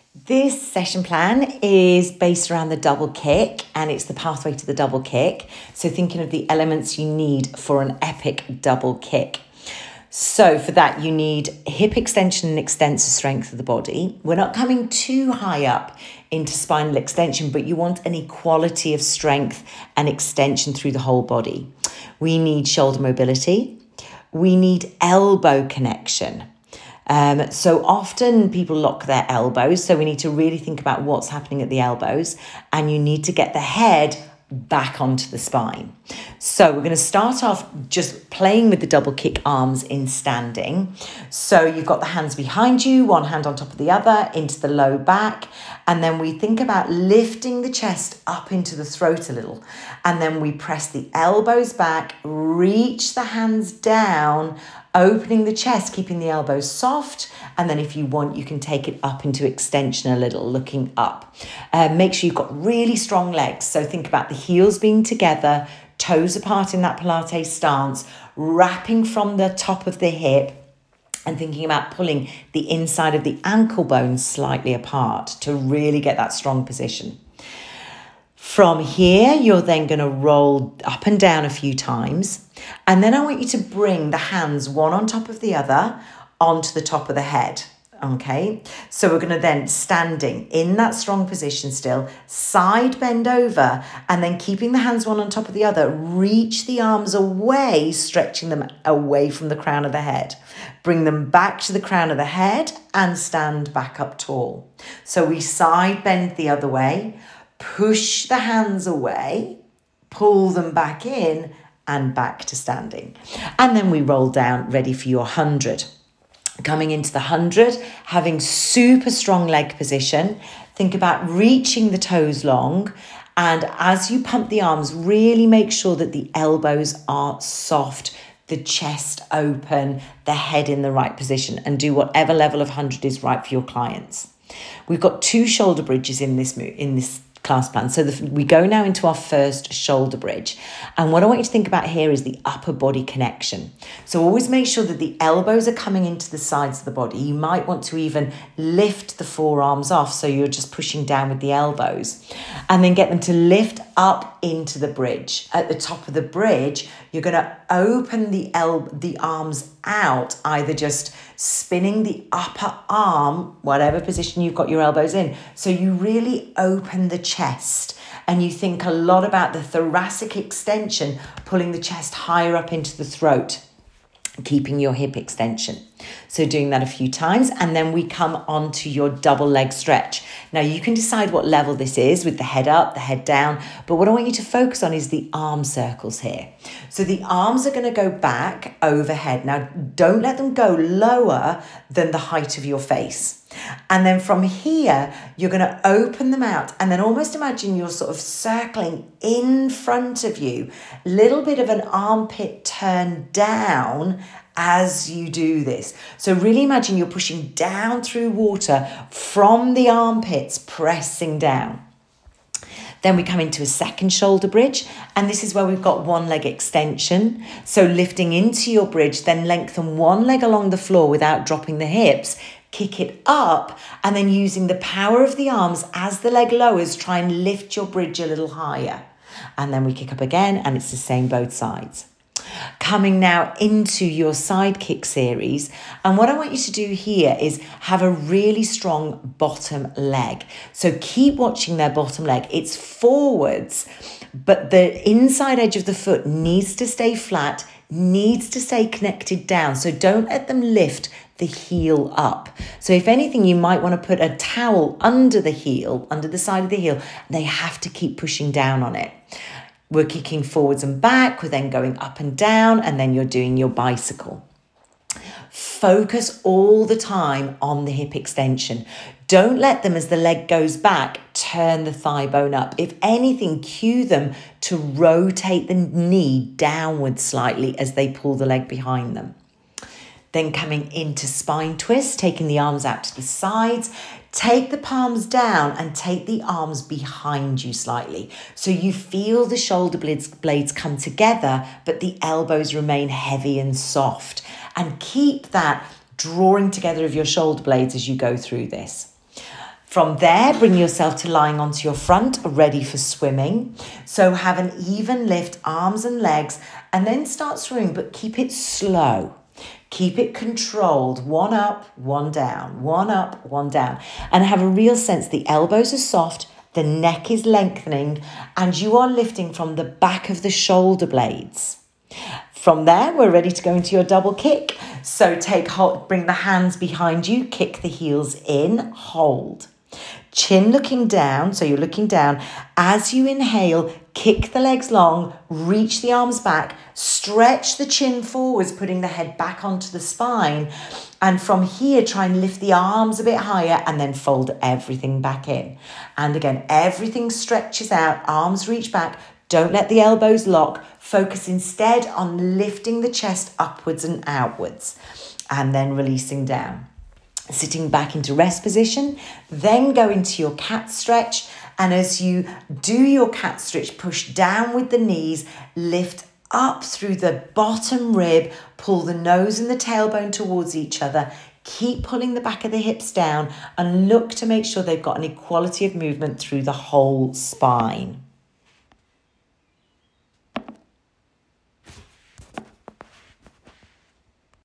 This session plan is based around the double kick, and it's the pathway to the double kick. So thinking of the elements you need for an epic double kick. So for that, you need hip extension and extensor strength of the body. We're not coming too high up into spinal extension, but you want an equality of strength and extension through the whole body. We need shoulder mobility. We need elbow connection. So often people lock their elbows, so we need to really think about what's happening at the elbows, and you need to get the head back onto the spine. So we're going to start off just playing with the double kick arms in standing. So you've got the hands behind you, one hand on top of the other, into the low back, and then we think about lifting the chest up into the throat a little, and then we press the elbows back, reach the hands down, opening the chest, keeping the elbows soft, and then if you want, you can take it up into extension a little, looking up. Make sure you've got really strong legs, so think about the heels being together, toes apart in that Pilates stance, wrapping from the top of the hip, and thinking about pulling the inside of the ankle bones slightly apart to really get that strong position. From here, you're then going to roll up and down a few times. And then I want you to bring the hands one on top of the other onto the top of the head. Okay, so we're going to then standing in that strong position still, side bend over, and then keeping the hands one on top of the other, reach the arms away, stretching them away from the crown of the head. Bring them back to the crown of the head and stand back up tall. So we side bend the other way, push the hands away, pull them back in and back to standing. And then we roll down, ready for your 100. Coming into the 100, having super strong leg position. Think about reaching the toes long. And as you pump the arms, really make sure that the elbows are soft, the chest open, the head in the right position, and do whatever level of 100 is right for your clients. We've got 2 shoulder bridges in this class plan. So we go now into our first shoulder bridge. And what I want you to think about here is the upper body connection. So always make sure that the elbows are coming into the sides of the body. You might want to even lift the forearms off, so you're just pushing down with the elbows. And then get them to lift up into the bridge. At the top of the bridge, you're going to open the arms out, either just spinning the upper arm, whatever position you've got your elbows in. So you really open the chest, and you think a lot about the thoracic extension, pulling the chest higher up into the throat, keeping your hip extension. So doing that a few times, and then we come on to your double leg stretch. Now you can decide what level this is, with the head up, the head down, but what I want you to focus on is the arm circles here. So the arms are going to go back overhead. Now don't let them go lower than the height of your face. And then from here, you're going to open them out, and then almost imagine you're sort of circling in front of you, little bit of an armpit turn down as you do this. So really imagine you're pushing down through water from the armpits, pressing down. Then we come into a second shoulder bridge, and this is where we've got one leg extension. So lifting into your bridge, then lengthen one leg along the floor without dropping the hips, kick it up, and then using the power of the arms as the leg lowers, try and lift your bridge a little higher. And then we kick up again, and it's the same both sides. Coming now into your side kick series, and what I want you to do here is have a really strong bottom leg. So keep watching their bottom leg. It's forwards, but the inside edge of the foot needs to stay flat, needs to stay connected down. So don't let them lift the heel up. So if anything, you might want to put a towel under the heel, under the side of the heel. They have to keep pushing down on it. We're kicking forwards and back, we're then going up and down, and then you're doing your bicycle. Focus all the time on the hip extension. Don't let them, as the leg goes back, turn the thigh bone up. If anything, cue them to rotate the knee downwards slightly as they pull the leg behind them. Then coming into spine twist, taking the arms out to the sides. Take the palms down and take the arms behind you slightly. So you feel the shoulder blades come together, but the elbows remain heavy and soft. And keep that drawing together of your shoulder blades as you go through this. From there, bring yourself to lying onto your front, ready for swimming. So have an even lift, arms and legs, and then start swimming, but keep it slow. Keep it controlled, one up, one down, one up, one down, and have a real sense the elbows are soft, the neck is lengthening, and you are lifting from the back of the shoulder blades. From there, we're ready to go into your double kick. So take hold, bring the hands behind you, kick the heels in, hold. Chin looking down, so you're looking down. As you inhale, kick the legs long, reach the arms back, stretch the chin forwards, putting the head back onto the spine. And from here, try and lift the arms a bit higher and then fold everything back in. And again, everything stretches out, arms reach back. Don't let the elbows lock. Focus instead on lifting the chest upwards and outwards and then releasing down. Sitting back into rest position, then go into your cat stretch. And as you do your cat stretch, push down with the knees, lift up through the bottom rib, pull the nose and the tailbone towards each other. Keep pulling the back of the hips down and look to make sure they've got an equality of movement through the whole spine.